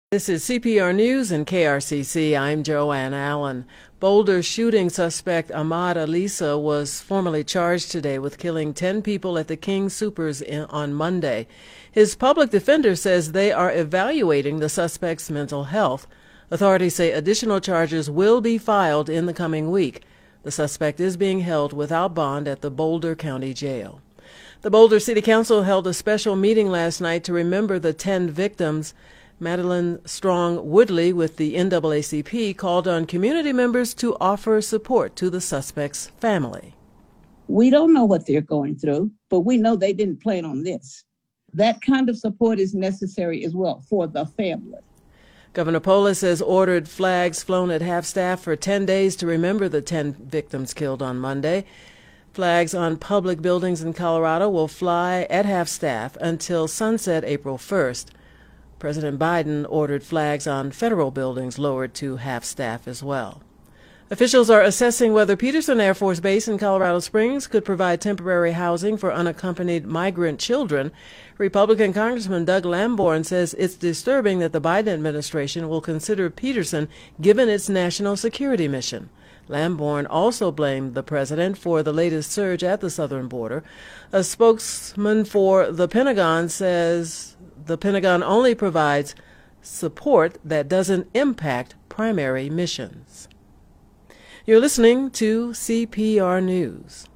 This is CPR News and KRCC. I'm Joanne Allen. Boulder shooting suspect Ahmad Alissa was formally charged today with killing 10 people at the King Soopers on Monday. His public defender says they are evaluating the suspect's mental health. Authorities say additional charges will be filed in the coming week. The suspect is being held without bond at the Boulder County Jail. The Boulder City Council held a special meeting last night to remember the 10 victims. Madeline Strong Woodley with the NAACP called on community members to offer support to the suspect's family. We don't know what they're going through, but we know they didn't plan on this. That kind of support is necessary as well for the family. Governor Polis has ordered flags flown at half-staff for 10 days to remember the 10 victims killed on Monday. Flags on public buildings in Colorado will fly at half-staff until sunset April 1st. President Biden ordered flags on federal buildings lowered to half-staff as well. Officials are assessing whether Peterson Air Force Base in Colorado Springs could provide temporary housing for unaccompanied migrant children. Republican Congressman Doug Lamborn says it's disturbing that the Biden administration will consider Peterson given its national security mission. Lamborn also blamed the president for the latest surge at the southern border. A spokesman for the Pentagon says the Pentagon only provides support that doesn't impact primary missions. You're listening to CPR News.